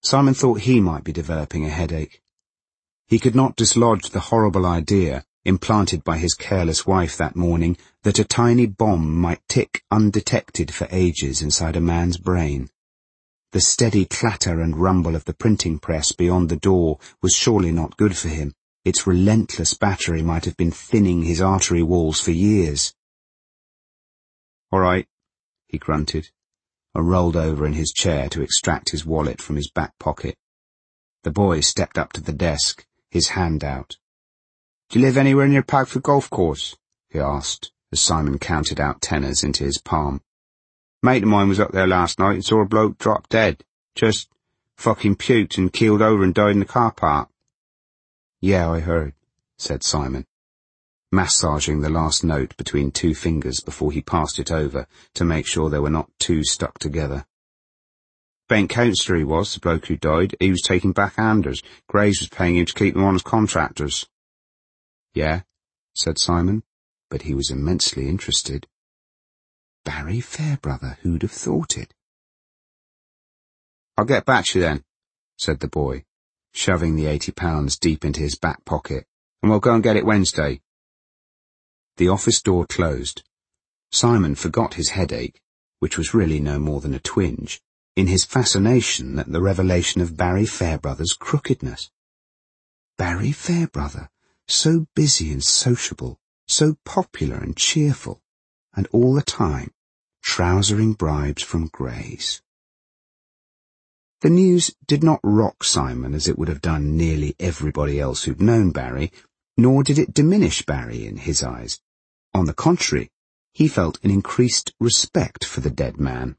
Simon thought he might be developing a headache. He could not dislodge the horrible idea, implanted by his careless wife that morning, that a tiny bomb might tick undetected for ages inside a man's brain. The steady clatter and rumble of the printing press beyond the door was surely not good for him. Its relentless battery might have been thinning his artery walls for years. "All right," he grunted, and rolled over in his chair to extract his wallet from his back pocket. The boy stepped up to the desk, his hand out. "Do you live anywhere near Pagford Golf Course?" he asked, as Simon counted out tenors into his palm. "Mate of mine was up there last night and saw a bloke drop dead. Just fucking puked and keeled over and died in the car park." "Yeah, I heard," said Simon, massaging the last note between two fingers before he passed it over to make sure they were not too stuck together. "Bent Counselor he was, the bloke who died. He was taking backhanders. Graves was paying him to keep them on as contractors." "Yeah," said Simon, but he was immensely interested. Barry Fairbrother, who'd have thought it? "I'll get back to you then," said the boy, shoving the £80 deep into his back pocket, "and we'll go and get it Wednesday." The office door closed. Simon forgot his headache, which was really no more than a twinge, in his fascination at the revelation of Barry Fairbrother's crookedness. Barry Fairbrother, so busy and sociable, so popular and cheerful, and all the time trousering bribes from Grays. The news did not rock Simon as it would have done nearly everybody else who'd known Barry, nor did it diminish Barry in his eyes. On the contrary, he felt an increased respect for the dead man.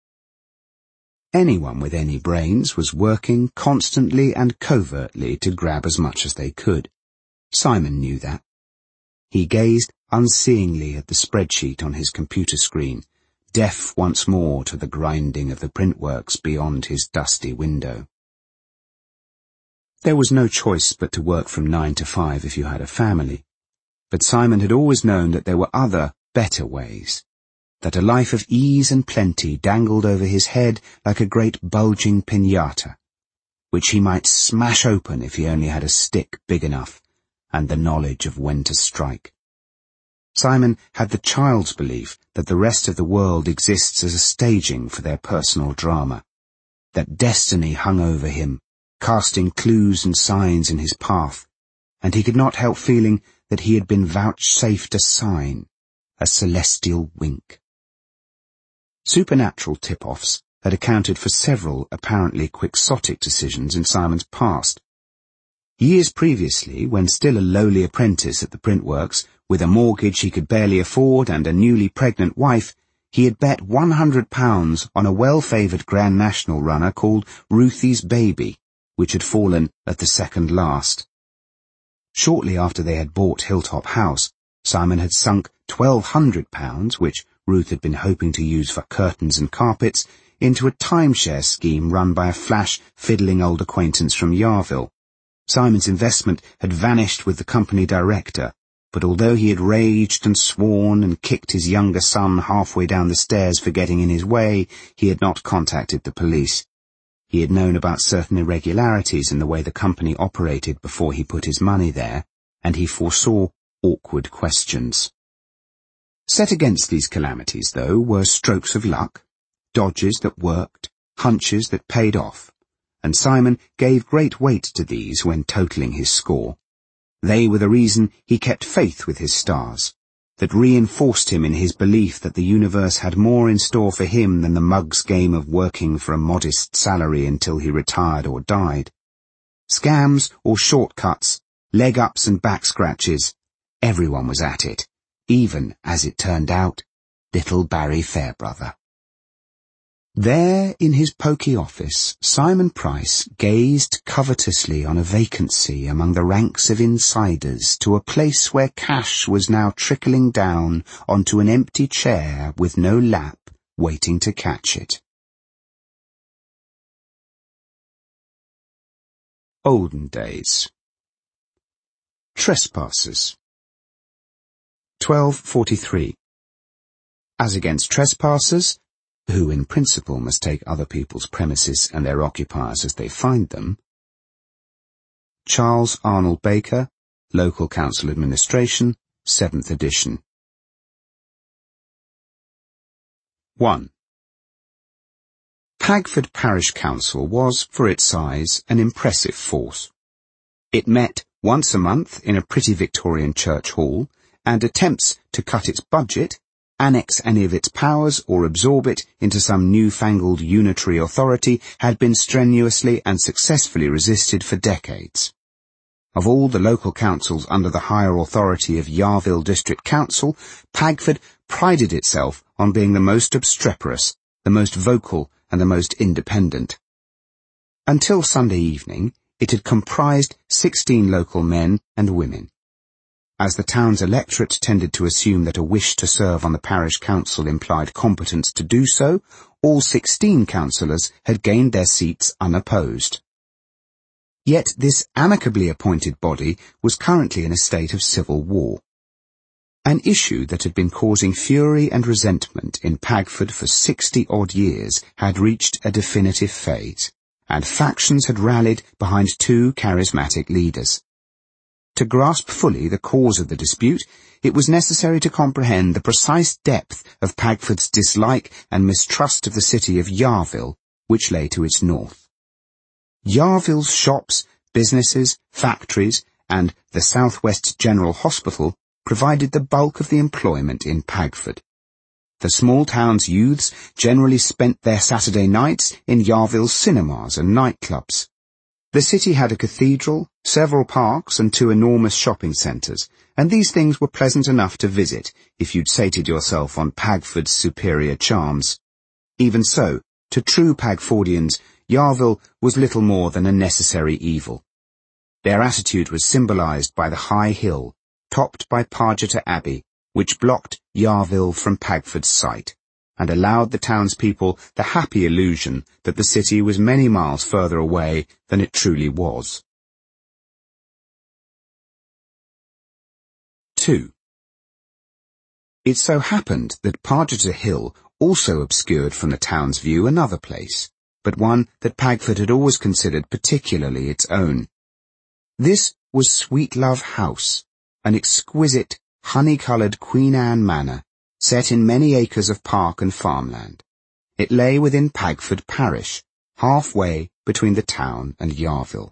Anyone with any brains was working constantly and covertly to grab as much as they could. Simon knew that. He gazed unseeingly at the spreadsheet on his computer screen, deaf once more to the grinding of the printworks beyond his dusty window. There was no choice but to work from 9 to 5 if you had a family, but Simon had always known that there were other, better ways, that a life of ease and plenty dangled over his head like a great bulging piñata, which he might smash open if he only had a stick big enough and the knowledge of when to strike. Simon had the child's belief that the rest of the world exists as a staging for their personal drama, that destiny hung over him, casting clues and signs in his path, and he could not help feeling that he had been vouchsafed a sign, a celestial wink. Supernatural tip-offs had accounted for several apparently quixotic decisions in Simon's past. Years previously, when still a lowly apprentice at the printworks, with a mortgage he could barely afford and a newly pregnant wife, he had bet £100 on a well-favoured Grand National runner called Ruthie's Baby, which had fallen at the second last. Shortly after they had bought Hilltop House, Simon had sunk £1,200, which Ruth had been hoping to use for curtains and carpets, into a timeshare scheme run by a flash, fiddling old acquaintance from Yarville. Simon's investment had vanished with the company director, but although he had raged and sworn and kicked his younger son halfway down the stairs for getting in his way, he had not contacted the police. He had known about certain irregularities in the way the company operated before he put his money there, and he foresaw awkward questions. Set against these calamities, though, were strokes of luck, dodges that worked, hunches that paid off, and Simon gave great weight to these when totalling his score. They were the reason he kept faith with his stars, that reinforced him in his belief that the universe had more in store for him than the mug's game of working for a modest salary until he retired or died. Scams or shortcuts, leg-ups and back-scratches, everyone was at it, even, as it turned out, little Barry Fairbrother. There, in his poky office, Simon Price gazed covetously on a vacancy among the ranks of insiders to a place where cash was now trickling down onto an empty chair with no lap waiting to catch it. Olden days. Trespassers. 1243. As against trespassers, who in principle must take other people's premises and their occupiers as they find them. Charles Arnold Baker, Local Council Administration, 7th edition. 1. Pagford Parish Council was, for its size, an impressive force. It met once a month in a pretty Victorian church hall, and attempts to cut its budget, annex any of its powers, or absorb it into some newfangled unitary authority had been strenuously and successfully resisted for decades. Of all the local councils under the higher authority of Yarville District Council, Pagford prided itself on being the most obstreperous, the most vocal, and the most independent. Until Sunday evening, it had comprised 16 local men and women. As the town's electorate tended to assume that a wish to serve on the parish council implied competence to do so, all 16 councillors had gained their seats unopposed. Yet this amicably appointed body was currently in a state of civil war. An issue that had been causing fury and resentment in Pagford for 60-odd years had reached a definitive phase, and factions had rallied behind two charismatic leaders. To grasp fully the cause of the dispute, it was necessary to comprehend the precise depth of Pagford's dislike and mistrust of the city of Yarville, which lay to its north. Yarville's shops, businesses, factories, and the South West General Hospital provided the bulk of the employment in Pagford. The small town's youths generally spent their Saturday nights in Yarville's cinemas and nightclubs. The city had a cathedral, several parks, and 2 enormous shopping centres, and these things were pleasant enough to visit if you'd sated yourself on Pagford's superior charms. Even so, to true Pagfordians, Yarville was little more than a necessary evil. Their attitude was symbolised by the high hill, topped by Pargeter Abbey, which blocked Yarville from Pagford's sight, and allowed the townspeople the happy illusion that the city was many miles further away than it truly was. 2. It so happened that Pargeter Hill also obscured from the town's view another place, but one that Pagford had always considered particularly its own. This was Sweetlove House, an exquisite, honey-coloured Queen Anne manor, set in many acres of park and farmland. It lay within Pagford parish, halfway between the town and Yarville.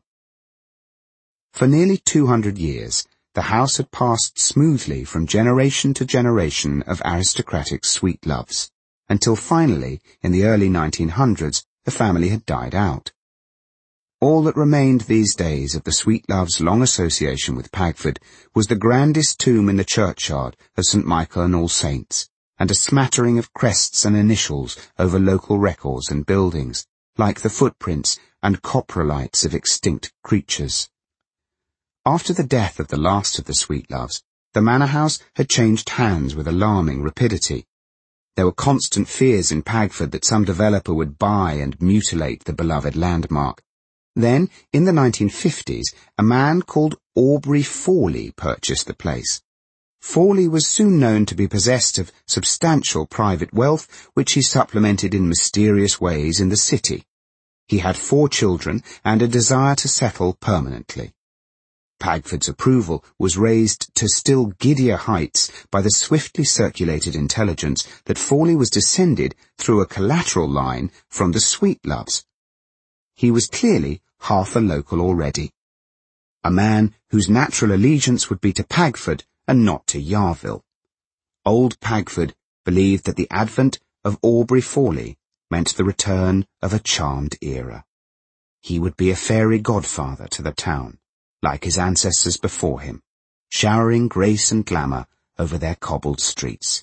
For nearly 200 years, the house had passed smoothly from generation to generation of aristocratic Sweetloves, until finally, in the early 1900s, the family had died out. All that remained these days of the Sweetloves' long association with Pagford was the grandest tomb in the churchyard of St. Michael and All Saints, and a smattering of crests and initials over local records and buildings, like the footprints and coprolites of extinct creatures. After the death of the last of the Sweetloves, the manor house had changed hands with alarming rapidity. There were constant fears in Pagford that some developer would buy and mutilate the beloved landmark. Then, in the 1950s, a man called Aubrey Fawley purchased the place. Fawley was soon known to be possessed of substantial private wealth, which he supplemented in mysterious ways in the city. He had 4 children and a desire to settle permanently. Pagford's approval was raised to still giddier heights by the swiftly circulated intelligence that Fawley was descended through a collateral line from the Sweetloves. He was clearly half a local already. A man whose natural allegiance would be to Pagford and not to Yarville. Old Pagford believed that the advent of Aubrey Fawley meant the return of a charmed era. He would be a fairy godfather to the town, like his ancestors before him, showering grace and glamour over their cobbled streets.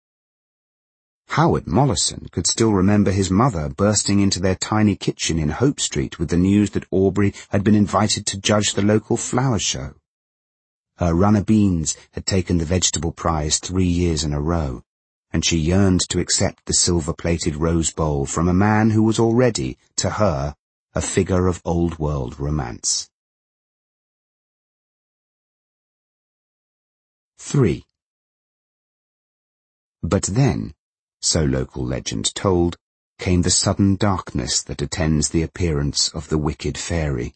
Howard Mollison could still remember his mother bursting into their tiny kitchen in Hope Street with the news that Aubrey had been invited to judge the local flower show. Her runner beans had taken the vegetable prize 3 years in a row, and she yearned to accept the silver-plated rose bowl from a man who was already, to her, a figure of old-world romance. 3. But then, so local legend told, came the sudden darkness that attends the appearance of the wicked fairy.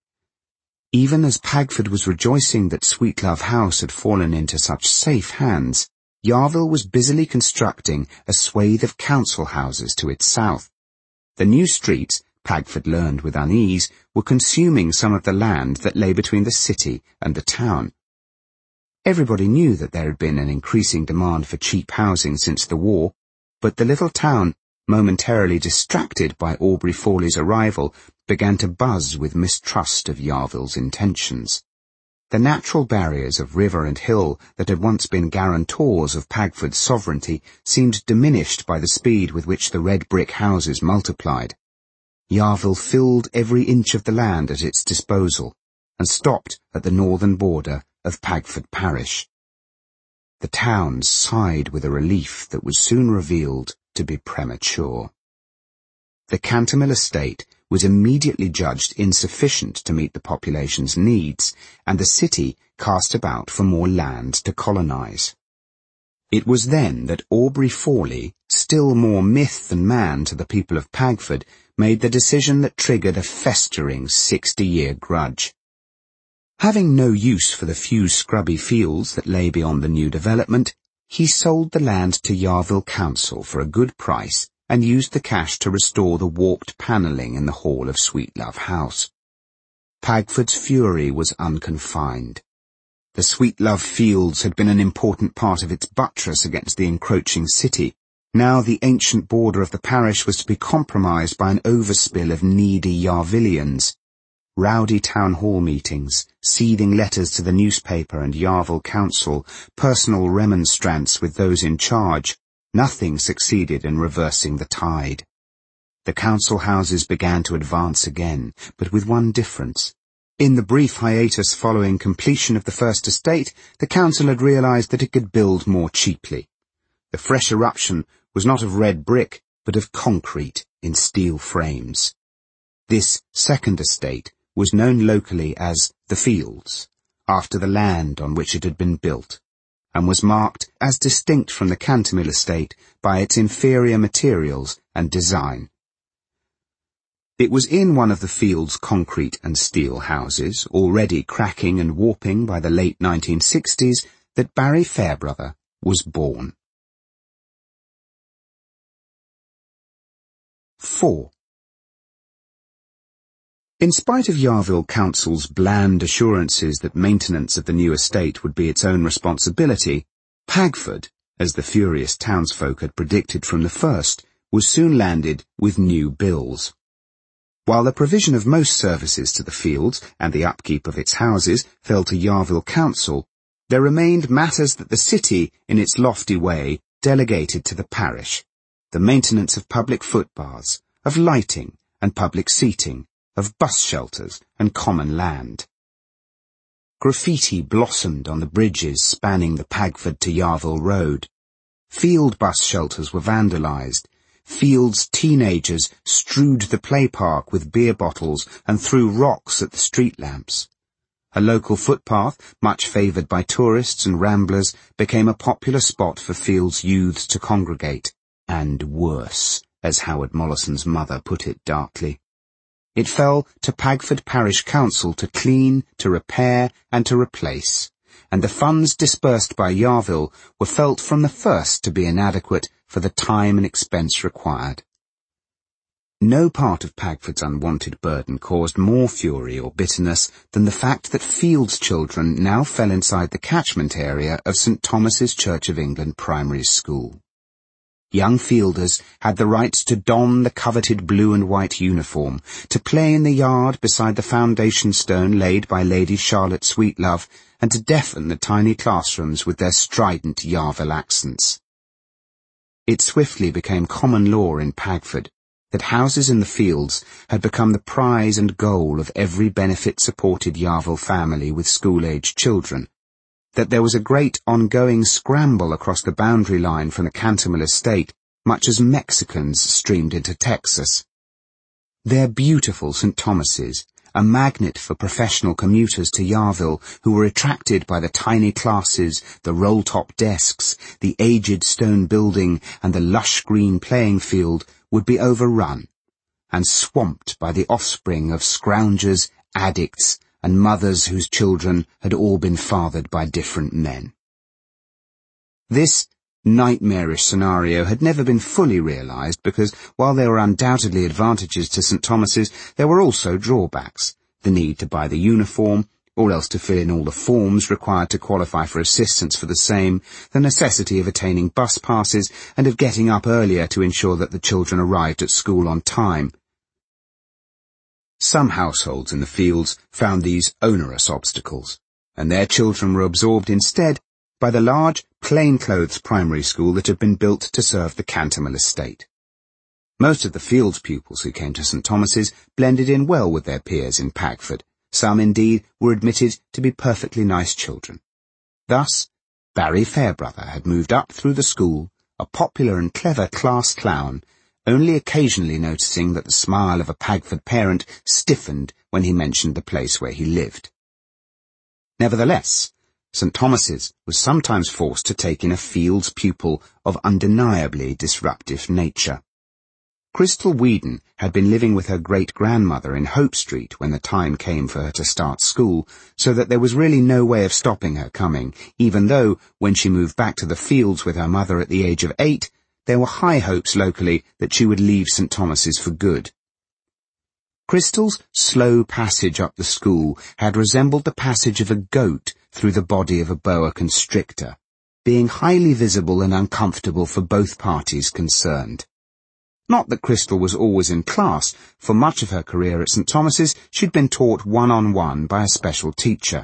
Even as Pagford was rejoicing that Sweetlove House had fallen into such safe hands, Yarville was busily constructing a swathe of council houses to its south. The new streets, Pagford learned with unease, were consuming some of the land that lay between the city and the town. Everybody knew that there had been an increasing demand for cheap housing since the war, but the little town, momentarily distracted by Aubrey Fawley's arrival, began to buzz with mistrust of Yarville's intentions. The natural barriers of river and hill that had once been guarantors of Pagford's sovereignty seemed diminished by the speed with which the red brick houses multiplied. Yarville filled every inch of the land at its disposal, and stopped at the northern border of Pagford parish. The town sighed with a relief that was soon revealed to be premature. The Cantermill estate was immediately judged insufficient to meet the population's needs, and the city cast about for more land to colonize. It was then that Aubrey Fawley, still more myth than man to the people of Pagford, made the decision that triggered a festering 60-year grudge. Having no use for the few scrubby fields that lay beyond the new development, he sold the land to Yarville Council for a good price and used the cash to restore the warped panelling in the hall of Sweetlove House. Pagford's fury was unconfined. The Sweetlove Fields had been an important part of its buttress against the encroaching city. Now the ancient border of the parish was to be compromised by an overspill of needy Yarvillians. Rowdy town hall meetings, seething letters to the newspaper and Yarville Council, personal remonstrance with those in charge. Nothing succeeded in reversing the tide. The council houses began to advance again, but with one difference. In the brief hiatus following completion of the first estate, the council had realized that it could build more cheaply. The fresh eruption was not of red brick, but of concrete in steel frames. This second estate was known locally as the Fields, after the land on which it had been built, and was marked as distinct from the Cantermill estate by its inferior materials and design. It was in one of the Fields' concrete and steel houses, already cracking and warping by the late 1960s, that Barry Fairbrother was born. 4. In spite of Yarville Council's bland assurances that maintenance of the new estate would be its own responsibility, Pagford, as the furious townsfolk had predicted from the first, was soon landed with new bills. While the provision of most services to the Fields and the upkeep of its houses fell to Yarville Council, there remained matters that the city, in its lofty way, delegated to the parish: the maintenance of public footpaths, of lighting and public seating, of bus shelters and common land. Graffiti blossomed on the bridges spanning the Pagford to Yarville Road. Field bus shelters were vandalized. Fields teenagers strewed the play park with beer bottles and threw rocks at the street lamps. A local footpath, much favoured by tourists and ramblers, became a popular spot for Fields youths to congregate, and worse, as Howard Mollison's mother put it darkly. It fell to Pagford Parish Council to clean, to repair, and to replace, and the funds disbursed by Yarville were felt from the first to be inadequate for the time and expense required. No part of Pagford's unwanted burden caused more fury or bitterness than the fact that Fields children now fell inside the catchment area of St. Thomas's Church of England Primary School. Young Fielders had the right to don the coveted blue and white uniform, to play in the yard beside the foundation stone laid by Lady Charlotte Sweetlove, and to deafen the tiny classrooms with their strident Yarville accents. It swiftly became common law in Pagford that houses in the Fields had become the prize and goal of every benefit-supported Yarville family with school-aged children, that there was a great ongoing scramble across the boundary line from the Cantermill estate, much as Mexicans streamed into Texas. Their beautiful St. Thomas's, a magnet for professional commuters to Yarville who were attracted by the tiny classes, the roll-top desks, the aged stone building, and the lush green playing field, would be overrun and swamped by the offspring of scroungers, addicts, and mothers whose children had all been fathered by different men. This nightmarish scenario had never been fully realised because, while there were undoubtedly advantages to St. Thomas's, there were also drawbacks: the need to buy the uniform, or else to fill in all the forms required to qualify for assistance for the same, the necessity of attaining bus passes, and of getting up earlier to ensure that the children arrived at school on time. Some households in the fields found these onerous obstacles, and their children were absorbed instead by the large, plain-clothes primary school that had been built to serve the Cantermill estate. Most of the Fields pupils who came to St. Thomas's blended in well with their peers in Pagford. Some, indeed, were admitted to be perfectly nice children. Thus, Barry Fairbrother had moved up through the school, a popular and clever class clown, only occasionally noticing that the smile of a Pagford parent stiffened when he mentioned the place where he lived. Nevertheless, St. Thomas's was sometimes forced to take in a Fields pupil of undeniably disruptive nature. Crystal Weedon had been living with her great-grandmother in Hope Street when the time came for her to start school, so that there was really no way of stopping her coming, even though, when she moved back to the Fields with her mother at the age of 8, there were high hopes locally that she would leave St. Thomas's for good. Crystal's slow passage up the school had resembled the passage of a goat through the body of a boa constrictor, being highly visible and uncomfortable for both parties concerned. Not that Crystal was always in class. For much of her career at St. Thomas's, she'd been taught one-on-one by a special teacher.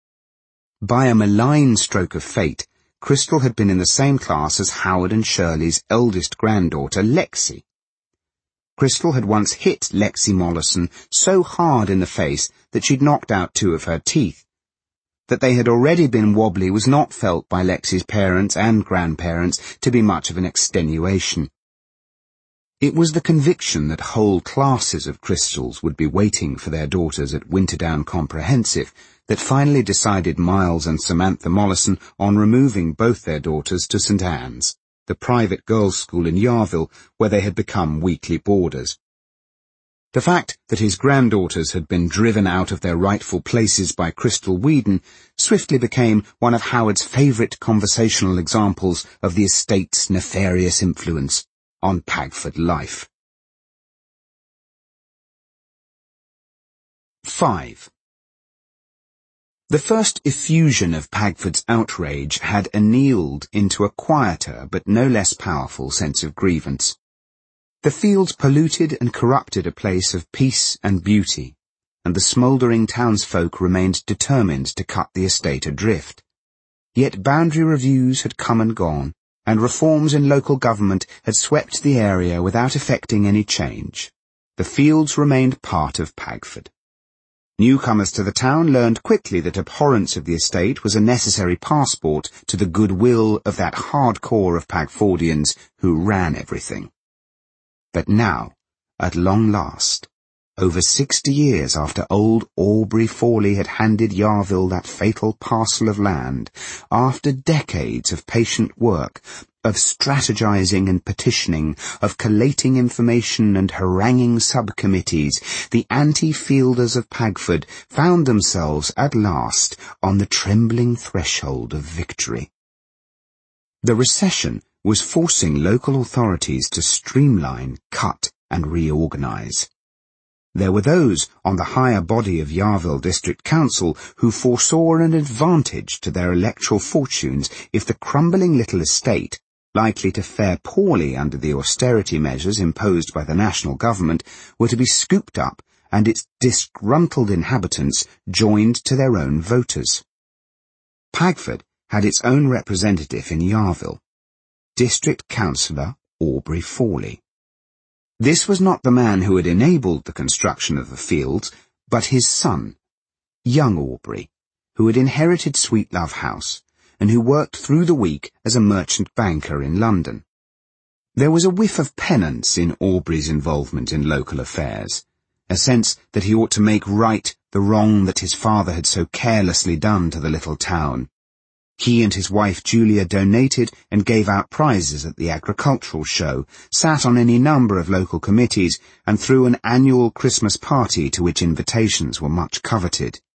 By a malign stroke of fate, Crystal had been in the same class as Howard and Shirley's eldest granddaughter, Lexi. Crystal had once hit Lexi Mollison so hard in the face that she'd knocked out 2 of her teeth. That they had already been wobbly was not felt by Lexi's parents and grandparents to be much of an extenuation. It was the conviction that whole classes of Crystals would be waiting for their daughters at Winterdown Comprehensive that finally decided Miles and Samantha Mollison on removing both their daughters to St. Anne's, the private girls' school in Yarville, where they had become weekly boarders. The fact that his granddaughters had been driven out of their rightful places by Crystal Weedon swiftly became one of Howard's favourite conversational examples of the estate's nefarious influence on Pagford life. 5. The first effusion of Pagford's outrage had annealed into a quieter but no less powerful sense of grievance. The Fields polluted and corrupted a place of peace and beauty, and the smouldering townsfolk remained determined to cut the estate adrift. Yet boundary reviews had come and gone, and reforms in local government had swept the area without effecting any change. The Fields remained part of Pagford. Newcomers to the town learned quickly that abhorrence of the estate was a necessary passport to the goodwill of that hardcore of Pagfordians who ran everything. But now, at long last, over 60 years after old Aubrey Fawley had handed Yarville that fatal parcel of land, after decades of patient work, of strategizing and petitioning, of collating information and haranguing subcommittees, the anti-fielders of Pagford found themselves at last on the trembling threshold of victory. The recession was forcing local authorities to streamline, cut, and reorganize. There were those on the higher body of Yarville District Council who foresaw an advantage to their electoral fortunes if the crumbling little estate, likely to fare poorly under the austerity measures imposed by the national government, were to be scooped up and its disgruntled inhabitants joined to their own voters. Pagford had its own representative in Yarville, District Councillor Aubrey Fawley. This was not the man who had enabled the construction of the Fields, but his son, young Aubrey, who had inherited Sweetlove House, and who worked through the week as a merchant banker in London. There was a whiff of penance in Aubrey's involvement in local affairs, a sense that he ought to make right the wrong that his father had so carelessly done to the little town. He and his wife Julia donated and gave out prizes at the agricultural show, sat on any number of local committees, and threw an annual Christmas party to which invitations were much coveted.